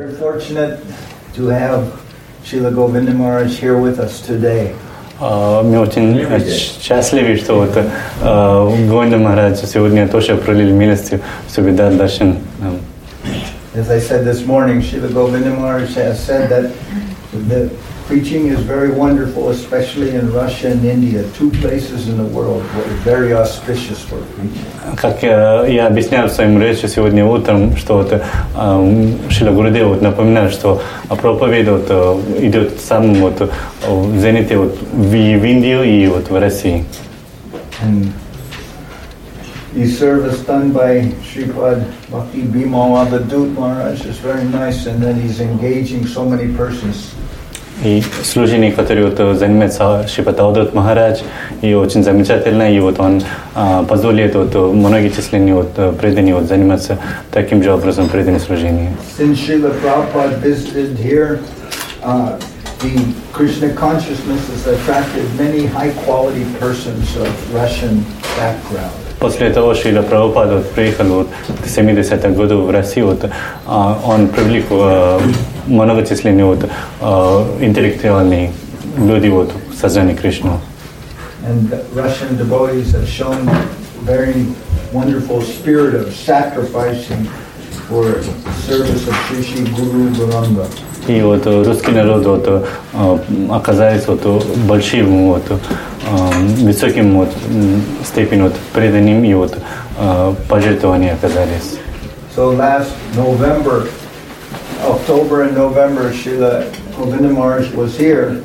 We're fortunate to have Srila Govinda Maharaj here with us today. Мы очень счастливы, что вот Говинда Махарадж сегодня тоже пролили милостью Субидар Даршан. As I said this morning, Srila Govinda Maharaj has said that the preaching is very wonderful, especially in Russia and India, two places in the world that are very auspicious for preaching. Как я объяснял в своем речи сегодня утром, что вот Шрила Гурудев вот напоминает, что проповедь вот идет в самом вот в зените вот в Индию и вот в России. And the service done by Sripad Bhakti Bimal Avadut Maharaj is very nice, and then he's engaging so many persons. И служение, которое вот занимается Шрипад Авадут Махарадж, и очень замечательно, и вот он позволяет вот многочисленные вот преданные вот заниматься таким же образом преданным служением. Since Srila Prabhupada visited here, the Krishna consciousness has attracted many high-quality persons of Russian background. После того, что Шрила Прабхупада вот приехал вот в 70-х годах в Россию, вот, он привлек многочисленные вот, интеллектуальные люди вот, в создании Кришны. And Russian devotees have shown very wonderful spirit of sacrificing for service of Shri Shri Guru Gauranga. И вот русский народ вот, оказались вот, большим вот, высоким вот, степень вот, преданным и вот, пожертвования оказались. So last November, October and November, Srila Govinda Maharaj was here.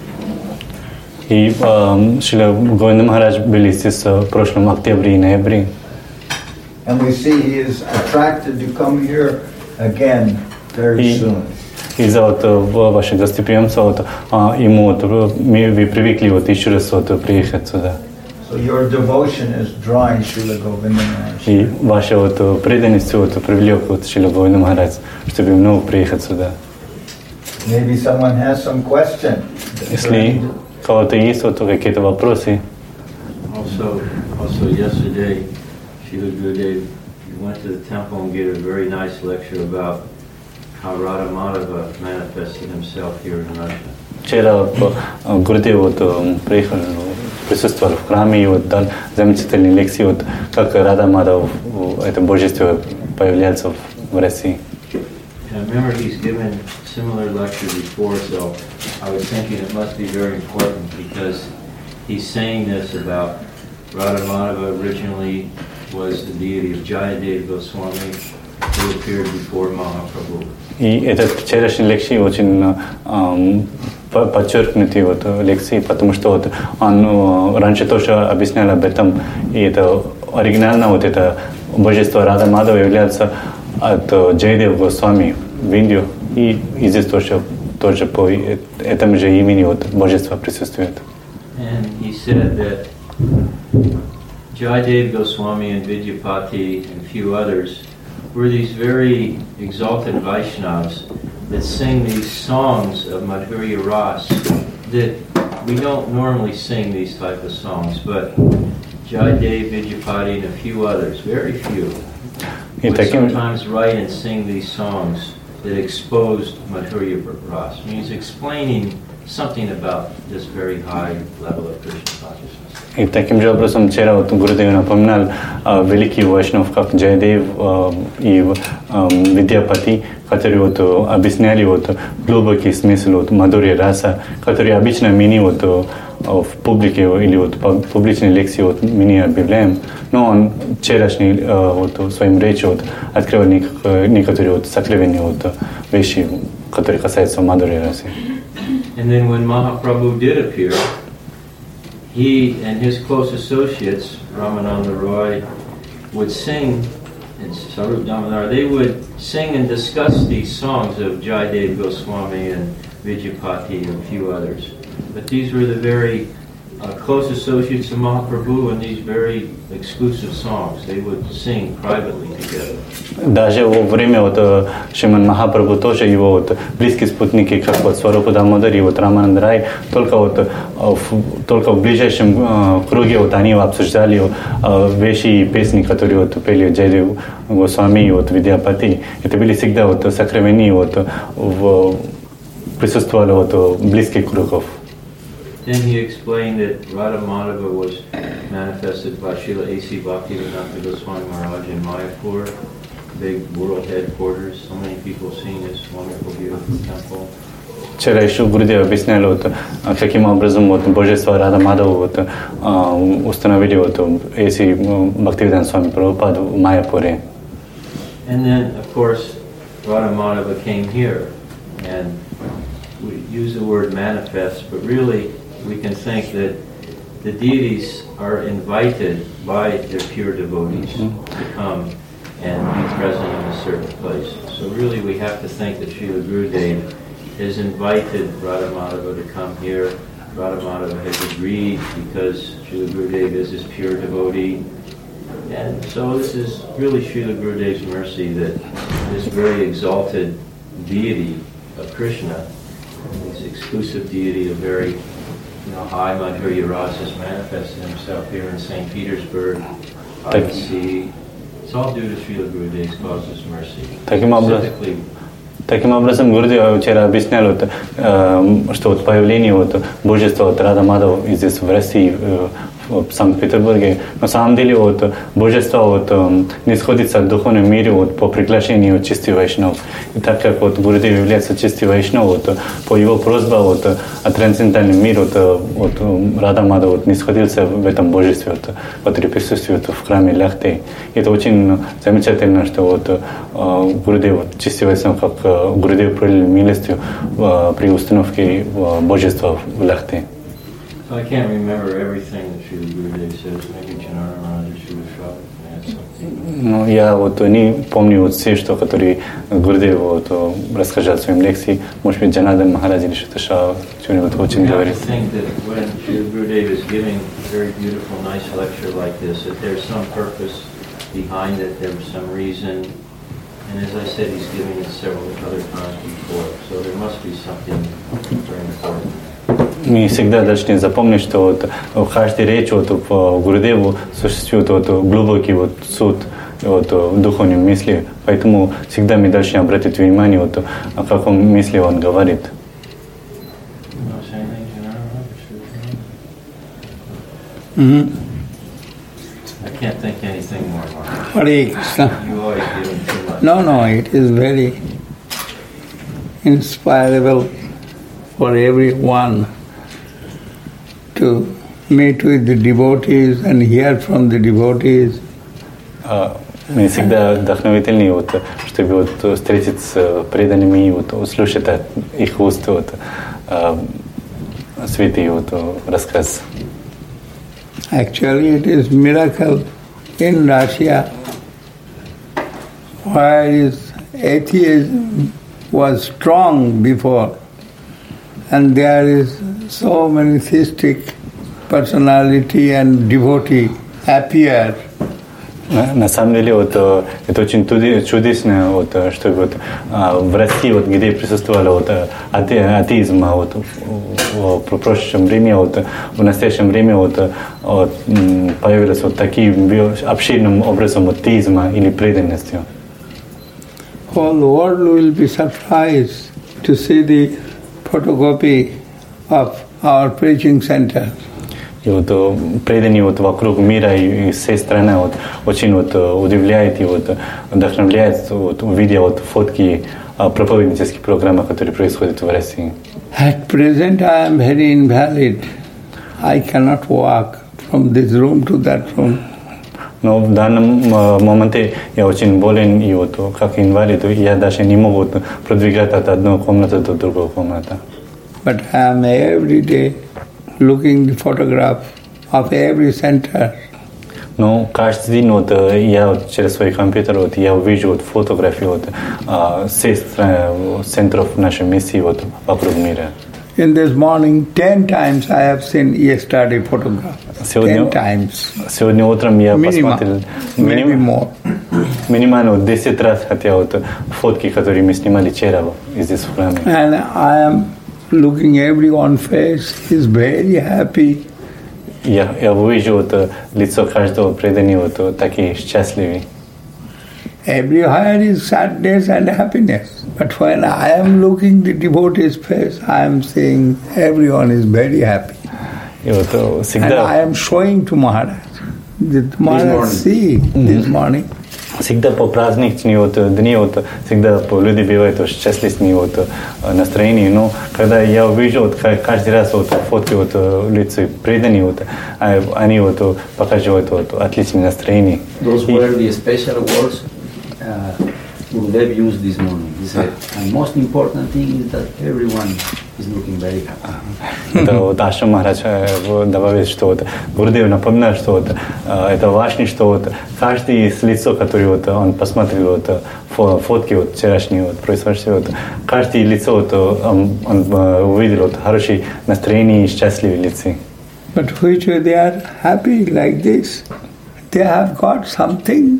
И Шрила Говинда Махарадж были здесь в прошлом октябре и ноябре. And we see he is attracted to come here again very soon. Из-за вот ваших гостеприимства вот, ему вот, вы привыкли вот еще раз вот приехать сюда. So your devotion is drawing Srila Govinda Maharaj. И ваша вот преданность вот привлек вот Шрила Говинда Махарадж, чтобы ему приехать сюда. Maybe someone has some question. Если у кого-то есть вот какие-то вопросы. Also yesterday, Srila Gurudev went to the temple and gave a very nice lecture about how Radha Madhava manifested himself here in Russia. Вчера Гурудев вот приехал, присутствовал в храме и вот дал замечательные лекции, вот как Рада Мадхава, это божество, появляется в России. I remember he's given similar lecture before, so I was thinking it must be very important because he's saying this about Radha Madhava originally was the deity of Jayadev Goswami who appeared before Mahaprabhu. И этот вчерашний лекции очень подчеркнутый вот лекции, потому что вот он раньше тоже объяснял об этом, и это оригинально вот это божество Рада Мадхава является от Джайадева Госвами в Индию, и здесь тоже по этому же имени вот божество присутствует. And he said that Jayadev Goswami and Vidyapati and a few others were these very exalted Vaishnavas that sing these songs of Madhurya Ras that we don't normally sing these type of songs, but Jayadev, Vidyapati, and a few others, very few, would sometimes write and sing these songs that exposed Madhurya Ras. I mean, he's explaining something about this very high level of Krishna consciousness. И таким же образом вчера вот Гурудев напоминал великих вайшнав, как Джайадев и Видьяпати, которые вот объясняли вот глубокий смысл вот Мадхурья Раса, который обычно мы не вот в публике или вот публичной лекции вот мы не объявляем, но он вчерашний вот в своем речи вот открыл некоторые вот сокровенные вот вещи, которые касаются Мадхурья Расы. And then when Mahaprabhu did appear, he and his close associates, Ramananda Roy, would sing, and Sarup Damodar, they would sing and discuss these songs of Jayadev Goswami and Vidyapati and a few others. But these were the very close associates of Mahaprabhu in these very exclusive songs. They would sing privately together. Даже во время вот Шримад Махапрабху тоже его вот близкие спутники, как вот Сварупа Дамодар и вот Рамананда Рай, только в ближайшем круге вот они обсуждали вещи и песни, которые вот пели Джайдев Госвами и вот Видьяпати. Это были всегда вот сокровенные вот присутствовали вот близких кругов. Then he explained that Radha Madhava was manifested by Srila A.C. Bhaktivedanta Goswami Maharaj in Mayapur, big world headquarters. So many people seeing this wonderful, beautiful temple. Вчера еще Гурудев объясняли, вот, каким образом вот, божество Рада Мадхава вот, установили вот, A.C. Bhaktivedanta Swami Prabhupada в Майяпуре. And then, of course, Radha Madhava came here, and we use the word manifest, but really we can think that the deities are invited by their pure devotees to come and be present in a certain place. So really we have to think that Srila Gurudev has invited Radha Madhava to come here. Radha Madhava has agreed because Srila Gurudev is his pure devotee. And so this is really Srila Gurudev's mercy that this very exalted deity of Krishna, this exclusive deity of very high Madhurya Rasa, has manifested himself here in St. Petersburg, by the sea. It's all due to Srila Gurudev's causeless mercy. Таким образом, Гурудев вчера объяснял, что вот появление вот божества от Рада Мадхава здесь в России, в Санкт-Петербурге, на самом деле вот божество вот не сходится в духовном мире вот по приглашению чистых вайшнав. И так как вот Гурудев является чистым вайшнав, вот по его просьбе вот трансцендентальный мир вот Рада Мадхава вот не сходился в этом божестве, вот присутствует в храме Ляхты. И это очень замечательно, что вот Гурудев чистый вайшнав, как Гурудев пролил милостью при установке божества в Ляхте. So I can't remember everything that Srila Gurudev says. Maybe Janara Maharaj or Srila Shravan may have something. Ну, я вот не помню вот все, что которые Гурудев вот рассказал в своем лекции. Может быть, Джанардан Махарадж или что-нибудь очень говорит. I think that when Srila Gurudev is giving a very beautiful, nice lecture like this, that there's some purpose behind it, there's some reason. And as I said, he's giving it several other times before. So there must be something very important. Мы всегда должны запомнить, что вот в каждой речи вот в Гурудеву существует вот глубокий вот суд вот в духовном мысли, поэтому всегда мы должны обратить внимание вот о каком мысли он говорит. I can't think anything more, Mark. Hare Krishna. You always giving too much. No, it is very inspirable for everyone to meet with the devotees and hear from the devotees. Мы всегда вдохновительны, вот, чтобы вот встретиться с преданными и вот услышать от их уст вот, святый вот рассказ. Actually, it is miracle in Russia, where atheism was strong before, and there is so many theistic personality and devotee appear. На самом деле вот это очень чудесно, вот, что вот в России, вот, где присутствовал вот атеизм, вот в прошлом времени, вот в настоящем времени вот появились вот таким обширным образом атеизма или преданностью. Whole world will be surprised to see the photocopy of our preaching center. И вот преданные вот вокруг мира и всей страны вот очень вот удивляет и вот вдохновляет, вот, увидя вот фотки проповеднических программ, которые происходят в России. At present I am very invalid. I cannot walk from this room to that room. Но в данном моменте я очень болен, и вот как инвалид я даже не могу продвигаться от одной комнаты до другой комнаты. But I am every day looking the photograph of every center. Но каждый день вот я вот через свой компьютер вот я увижу вот фотографии вот всех центров нашей миссии вот вокруг мира. In this morning, 10 times I have seen yesterday photograph. 10 times. Сегодня утром я посмотрел минимально 10 раз, хотя вот фотки, которые мы снимали вчера здесь в храме. And I am looking everyone's face. He's very happy. Я вижу вот лицо каждого преданного, вот такие счастливые. Everywhere is sadness and happiness. But when I am looking the devotee's face, I am seeing everyone is very happy. И вот And всегда... I am showing to Maharaj. That Maharaj see this morning. Всегда по праздничные вот дни, вот, всегда люди бывают счастливые вот, настроения, но когда я увижу вот, каждый раз вот, фотки вот, лица преданные, вот, они вот, показывают вот, отличное настроение. Those were the special words Gurudev used this morning. He said, and most important thing is that everyone is looking very happy. Это вот Ашрам Махарадж добавил, что вот Гурудев напоминал, что вот это важно, что вот каждый из лицо, который вот он посмотрел вот фотки вот вчерашние вот происшедшие, вот каждое лицо вот он увидел вот хорошее настроение и счастливые лица. But which they are happy like this. They have got something.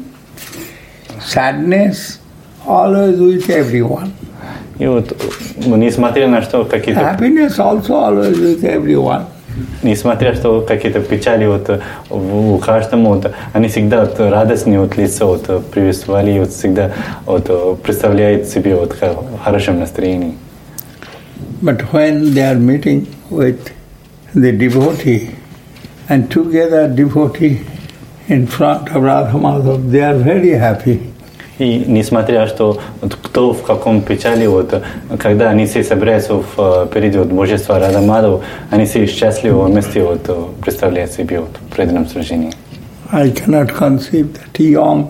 Sadness always with everyone. И вот несмотря на что какие-то... Happiness also always with everyone. Несмотря что какие-то печали вот у каждого, вот, они всегда вот радостные вот лицо вот приветствовали, вот всегда вот представляют себе вот в хорошем настроении. But when they are meeting with the devotee and together devotee in front of Radha Madhav, they are very happy. И несмотря что вот, кто в каком печали, вот, когда они все собираются впереди вот, божества Рада Мадхава, они все счастливы вместе вот, представляют себе вот, в преданном служении. I cannot conceive that young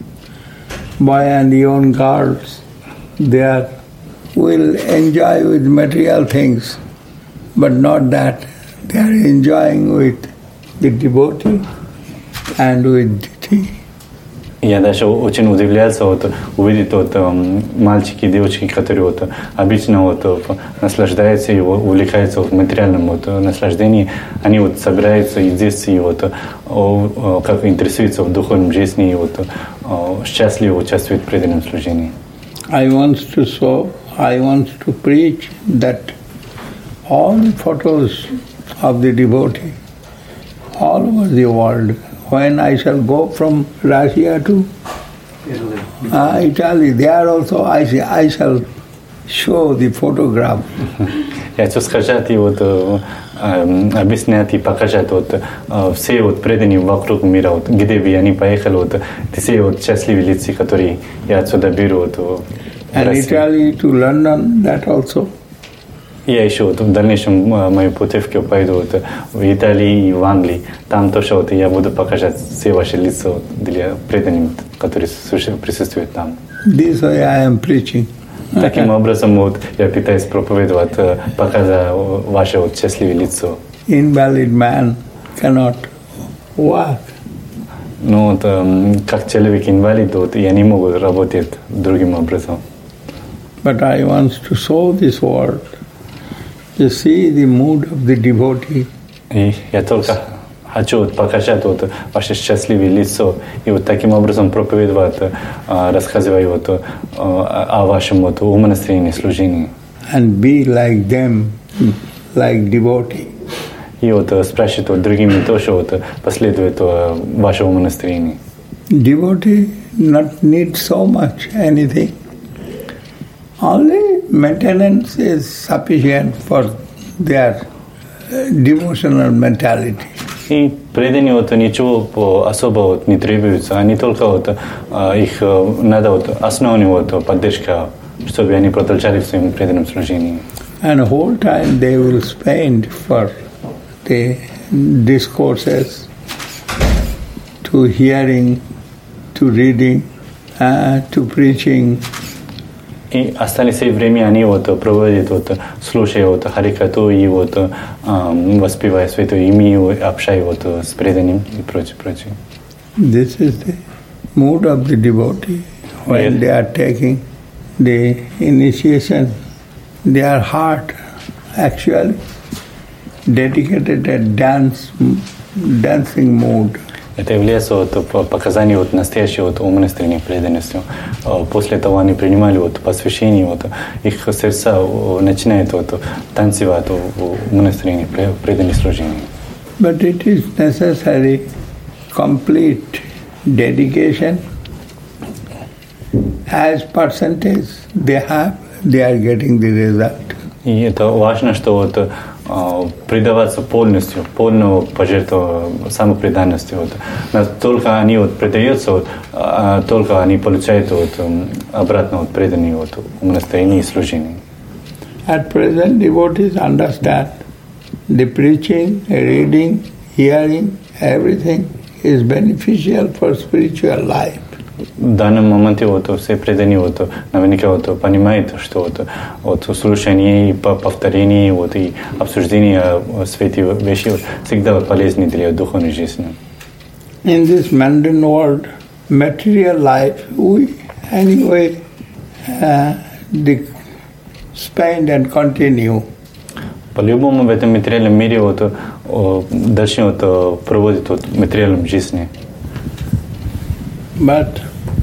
boy and young girls, they will enjoy with material things, but not that they are enjoying with the devotee and with deity. Я даже очень удивлялся вот, увидеть вот, мальчики и девочки, которые вот, обычно вот, наслаждаются и увлекаются в материальном вот, наслаждении. Они вот, собираются и здесь и вот, как интересуются в духовном жизни и вот, счастливо участвуют в преданном служении. I want to preach that all the photos of the devotee all over the world, when I shall go from Russia to Italy, there also I shall show the photograph. Я хочу сказать и вот, объяснять и показать вот, все вот, преданные вокруг мира, вот, где бы они поехали, вот, все вот, счастливые лица, которые я отсюда беру. Вот, And Italy to London, that also. Я еще вот, в дальнейшем мою путевку пойду вот, в Италии и в Англии. Там тоже вот, я буду показать все ваши лица вот, для преданных, которые присутствуют там. This way I am preaching. Таким образом вот, я пытаюсь проповедовать, показать ваше вот, счастливое лицо. Invalid man cannot walk. Ну вот, как человек-инвалид, вот, я не могу работать другим образом. But I want to show this world. You see the mood of the devotee. И я только хочу вот, показать вот, ваше счастливое лицо и вот таким образом проповедовать, рассказывая вот, о вашем вот, умонастроении, служении. And be like them, like devotee. И вот спрашивать вот, другими тоже вот, последует вашему умонастроению. Devotee not need so much anything. Only maintenance is sufficient for their devotional mentality. И преданные вот, ничего особо вот, не требуется, они только вот, их надо вот, основная вот, поддержка, чтобы они продолжали в своем преданном служении. And the whole time they will spend for the discourses, to hearing, to reading, to preaching. И остальное время они вот, проводят, вот, слушая вот, харикату и вот, воспевая святое имя, общаясь вот, с преданным и прочее, прочее. This is the mood of the devotee when they are taking the initiation. Their heart actually dedicated a dancing mood. Это является вот показанием вот настоящей вот умственной преданностью. После того они принимали вот посвящение, вот их сердца начинают вот танцевать в умственной преданности служения. But it is necessary complete dedication. As percentage they are getting the result. И это важно, что вот предаваться полностью, полную пожертву самопреданностью. Вот. Только они вот предаются, вот, только они получают вот, обратно вот, преданные вот, умонастроение и служение. At present, devotees understand the preaching, reading, hearing, everything is beneficial for spiritual life. В данном моменте вот, все преданные вот, наверняка вот, понимают, что вот, слушание и повторение вот, и обсуждение святых вещей вот, всегда полезны для духовной жизни. In this mundane world, material life, we anyway spend and continue. По-любому в этом материальном мире вот, дальше вот, проводит вот, материальную жизнь. But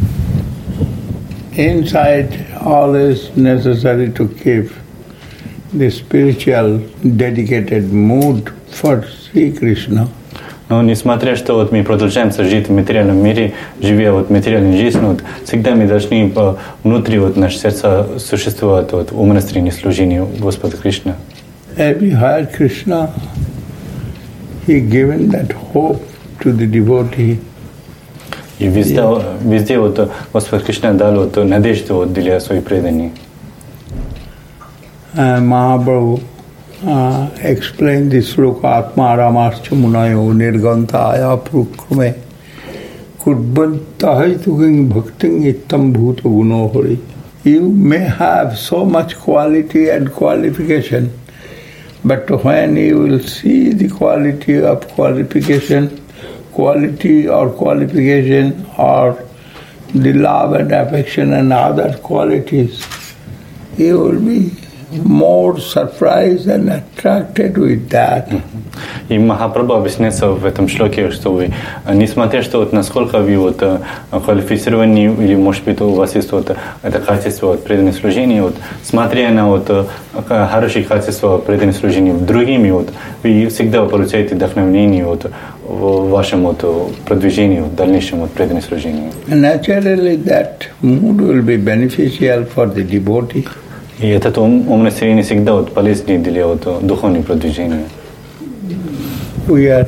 inside always necessary to keep the spiritual dedicated mood for Sri Krishna. Но несмотря что вот мы продолжаем жить в материальном мире, живя вот материальной жизнью, вот, всегда мы должны внутри вот наше сердце существовать вот, в умонастроении служения Господа Кришны. Every Hare Krishna, he given that hope to the devotee. И везде вот Господь Кришна дал вот надежду вот для своих преданий. Mahaprabhu explained this sloka Atma Ramascha Munayo Nirgantaya Prukrume Kudbantahituking Bhakting Ittam Bhuta Gunohari. You may have so much quality and qualification, but when you will see the quality of quality or qualification or the love and affection and other qualities, you will be more surprised and attracted with that. И Махапрабху объясняется в этом шлоке, что вы, несмотря что вот насколько вы вот квалифицированы или может быть у вас есть вот это качество вот, преданного служения, вот смотря на вот хорошие качества преданного служения другими, вот вы всегда получаете вдохновение вот в вашем вот продвижении в дальнейшем вот преданном служении. Naturally, that mood will be beneficial for the devotee. И этот умонастроение всегда вот полезный для вот духовного продвижения. We are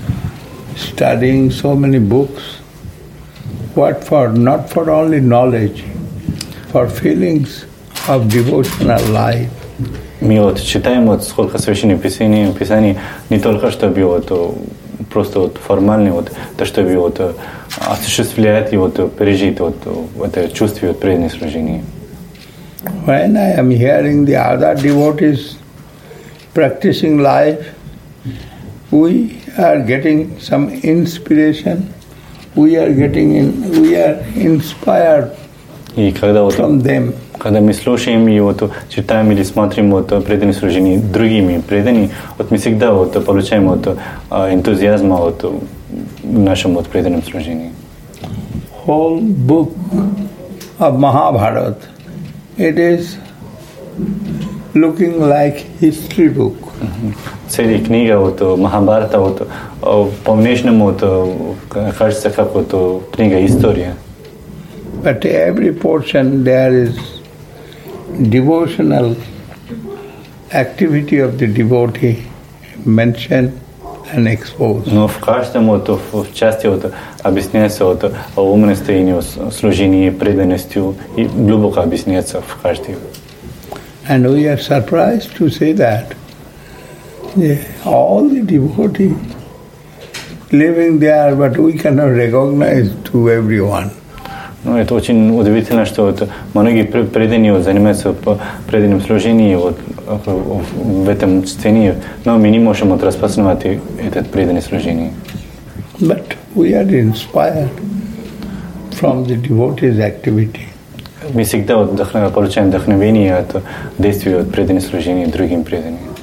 studying so many books. What for? Not for only knowledge, for feelings of devotional life. Мы вот читаем вот сколько священных писаний не только чтобы вот просто вот формально вот то чтобы вот осуществлять и вот пережить вот это чувство вот преданного служения. When I am hearing the other devotees practicing life, we are getting some inspiration. We are inspired from them. Когда мы слушаем и вот читаем или смотрим вот преданные служения другими преданными, вот мы всегда вот получаем вот энтузиазм вот в нашем вот преданном служении. Whole book of Mahabharata, it is looking like history book. Целая книга вот Махабхарата вот по внешнему вот кажется как вот книга история. But every portion there is devotional activity of the devotee mentioned and exposed. Но в каждом вот в части вот объясняется вот умонастроению, служению, преданностью и глубоко объясняется в каждой. And we are surprised to say that all the devotees living there, but we cannot recognize to everyone. Ну, это очень удивительно, что вот многие преданные вот занимаются преданным служением вот в этом сцене, но мы не можем вот распознавать это преданное служение. But we are inspired from the devotees' activity. Мы всегда вот получаем вдохновение от действий от преданного служения другим преданным.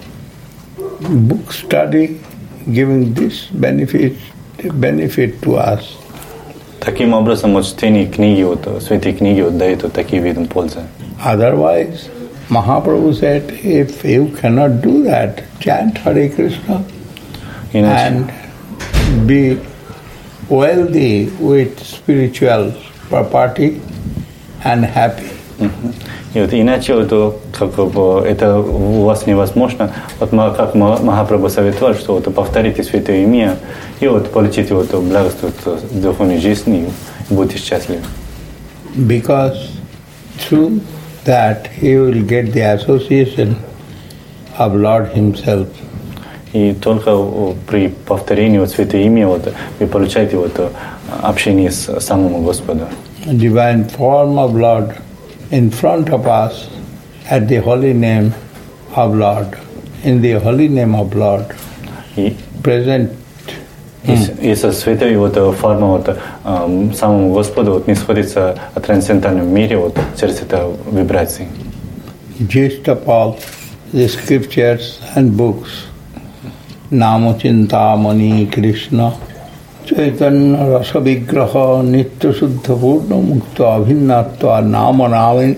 book study giving this benefit to us. Таким образом, вот чтение книги, вот, святой книги вот, дает вот такие виды пользы. Otherwise, Mahaprabhu said, if you cannot do that, chant Hare Krishna and be wealthy with spiritual property and happy. И вот иначе вот, как бы, это у вас невозможно. Вот как Махапрабху советовал, что вот, повторите святое имя и вот получите вот, благословие духовной жизни и будете счастливы. Because through that he will get the association of Lord Himself. И только при повторении вот святое имя вот, вы получаете вот, общение с самым Господом. Divine form of Lord in front of us at the holy name of Lord, in the holy name of Lord, present. И со святой вот форма вот самому Господу вот не сходится о трансцендентальном мире вот через это вибрации. Gist of all the scriptures and books, Namo Chintamani Krishna, Chaitanya Rasa Vigraha Nitya Suddha Purna Mukta Abhinnatva Nama Namin.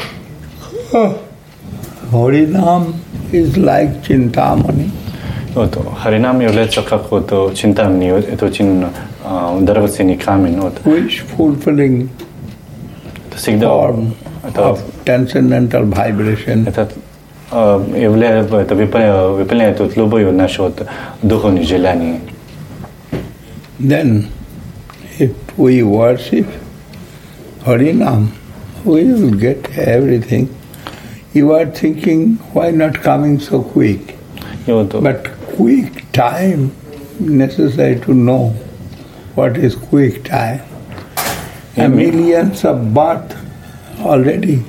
Harinam is like Chintamani. Вот Харинам является как вот Чинтамни, это очень драгоценный камень. Вот. Wish fulfilling form of transcendental vibration. Это выполняет вот любое наше вот духовное желание. Then, if we worship Harinam, we will get everything. You are thinking, why not coming so quick? But quick time, necessary to know what is quick time. Millions of birth already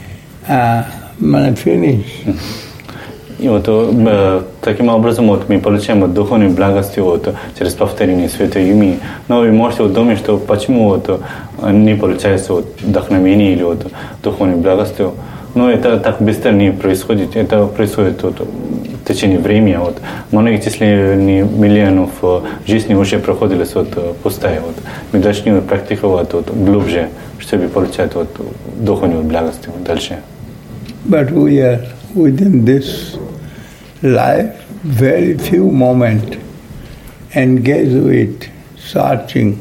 finished. И вот таким образом вот, мы получаем вот, духовное благословение вот, через повторение святой имени. Но вы можете вот, думать, что почему вот, не получается вот, вдохновение или вот, духовное благословение. Но это так быстро не происходит. Это происходит вот, в течение времени. Вот. Многие числа миллионов жизней уже проходили вот, пустая. Вот. Мы должны практиковать вот, глубже, чтобы получать вот, духовное благословение дальше. But we are within this life, very few moments engage with searching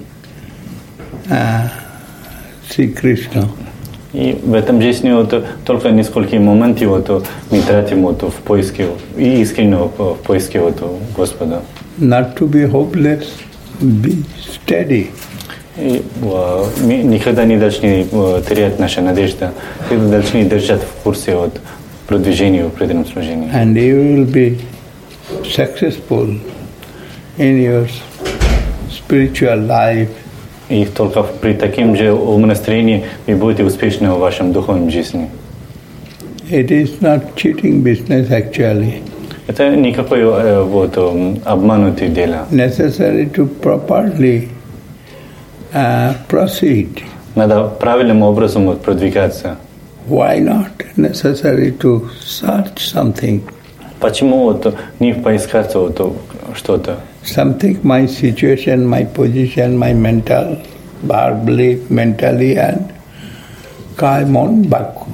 Sri Krishna. И в этом жизни вот, только несколько моментов вот, мы тратим вот, в поиске, и искренне в поиске вот, Господа. Not to be hopeless, be steady. И мы никогда не должны терять нашу надежду, всегда должны держать в курсе вот, продвижения в преданном служении. And you will be successful in your spiritual life. И только при таком же умонастроении вы будете успешны в вашем духовном жизни. It is not cheating business actually. Это никакое вот, обманутое дело. Necessary to properly proceed. Надо правильным образом вот, продвигаться. Why not necessary to search something? Почему вот, не поискать вот, что-то? Something, my situation, my position, my mental, verbally, mentally, and kaimon baku.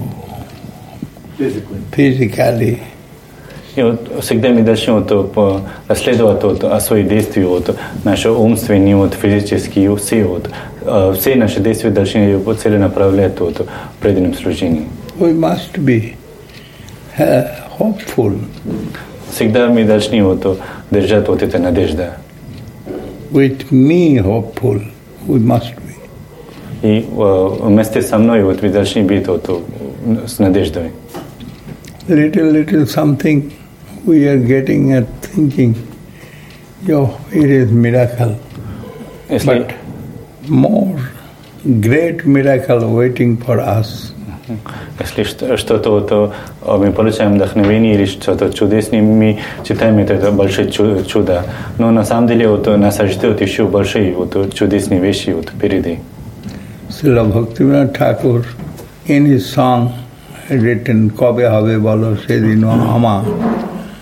Physically. И вот всегда мы должны вот, расследовать вот, свои действия, вот, наши умственные, вот, физические, все, вот, все наши действия должны вот, целенаправлять вот, в преданном служении. We must be hopeful. Всегда мы должны вот, держать вот эту надежду. With me hopeful, we must be. И вместе со мной вот, вы должны быть вот, с надеждой. Little something we are getting at thinking, it is miracle. But more great miracle waiting for us. Если что-то вот, мы получаем вдохновение или что-то чудесное, мы читаем это большое чудо. Но на самом деле вот, нас ждет еще большие вот, чудесные вещи вот, впереди. Srila Bhaktivinoda Thakur, in his song written, Kobe Habe Bolo Sedino Ama,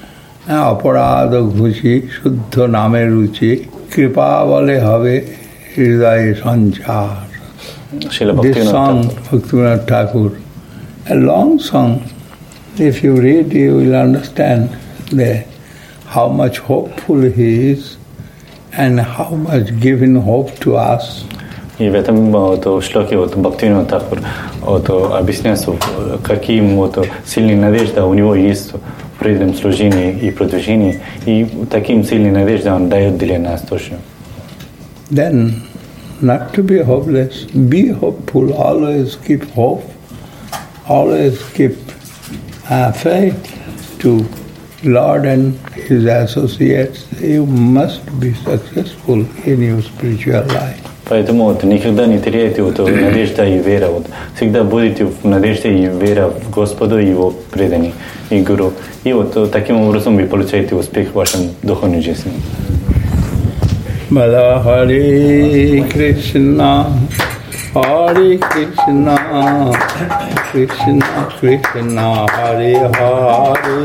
অপরাধ ঘুষি শুদ্ধ নামের রুচি কৃপা বলে হবে হৃদয়ে সঞ্চার. This song, Bhaktivinoda Thakur, a long song. If you read, you will understand how much hopeful he is and how much given hope to us. И в этом шлоке Бхактивинода Тхакур объясняет, каким сильной надежда у него есть в преданном служении и продвижении, и таким сильной надеждой он дает для нас тоже. Then, not to be hopeless, be hopeful, always keep hope, always keep faith to Lord and His associates. You must be successful in your spiritual life. Поэтому никогда не теряйте надежда и вера. Всегда будете в надежде и вера в Господа и Его предании и Гуру. И таким образом вы получаете успех в вашем духовной жизни. Mala Hare Krishna, Hare Krishna, Krishna Krishna, Hare Hare,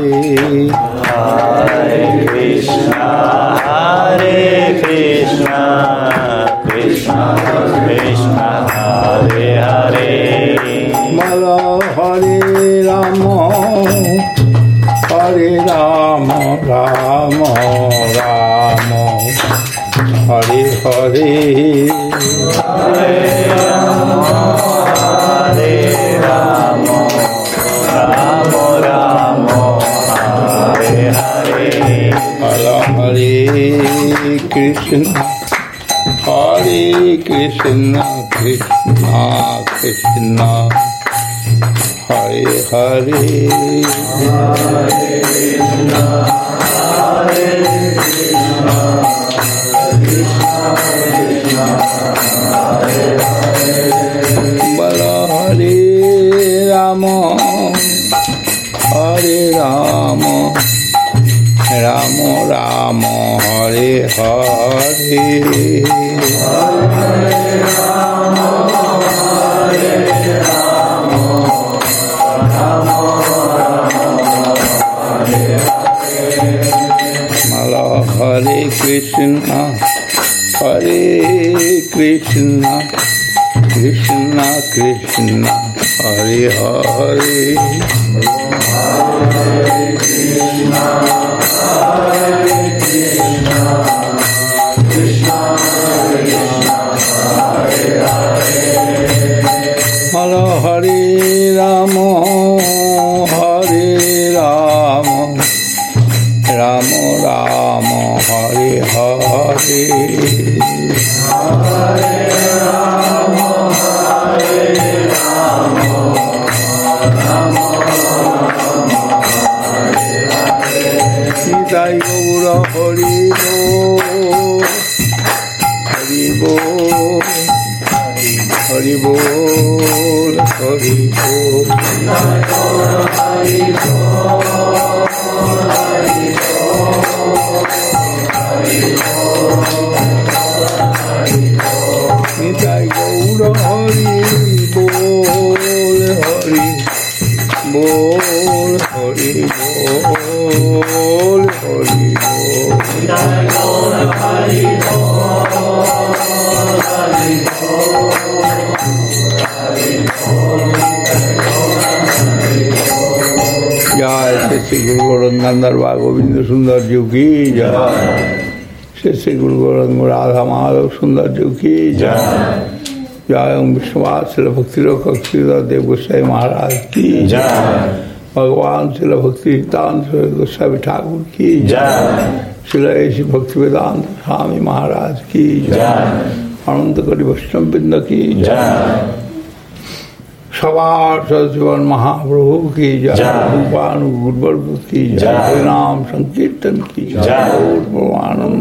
Hare Krishna, Hare Krishna, Krishna Krishna, Hare Hare. Mala Hare Rama, Hare Rama, Rama Rama, Hare Hare, Hare Rama, Hare Rama, Rama Rama, Hare Hare. Hare Hare Krishna, Hare Krishna, Krishna Krishna, Hare Hare, Hare Krishna, Hare Krishna, Krishna Krishna, Hare Hare. Bala Hare Rama, Hare Rama, Rama Rama, Hare Hare, Hare Rama, Hare Rama, Rama Rama, Hare Hare. Mala Hare Krishna, Hare Krishna, Krishna Krishna, Hare Hare, Hare Krishna, Hare Krishna, Krishna Krishna, Hare Hare. Mala Hare Rama, Hare Rama, Rama Rama, Hare Hare, Hare Rama, Hare Rama, Rama Rama, Hare Hare. Nitai Gaura Hari Bol, Hari Bol, Hari Bol, Hari Bol. Nitai Gaura Hari Bol, Hari Bol, Hari Bol, Hari Bol. Nitai Gaura Hari Bol, Hari Bol, Hari Bol, Hari Bol. Nitai Gaura Hari Bol, Hari Bol, Hari Bol, Nitai Gaura Hari Bol. Jai Shri Guru Gauranga Govinda Sundar Ji ki jai. Shri Guru Gauranga Radha Madhav Sundar Ji ki jai. Jai Om Vishwanath Srila Bhakti Rakshita Dev Goswami Maharaj ki jai. Bhagavan Srila Bhakti Siddhanta Goswami Thakur ki jai. Srila A.C. Bhaktivedanta Swami Maharaj ki jai. Anandakari Vaishnava Vrinda ki jai. सवार सजीवन महाप्रभु की जय, रूपानु गुरुवर्ग की जय, नाम संकीर्तन की जय, भगवानंद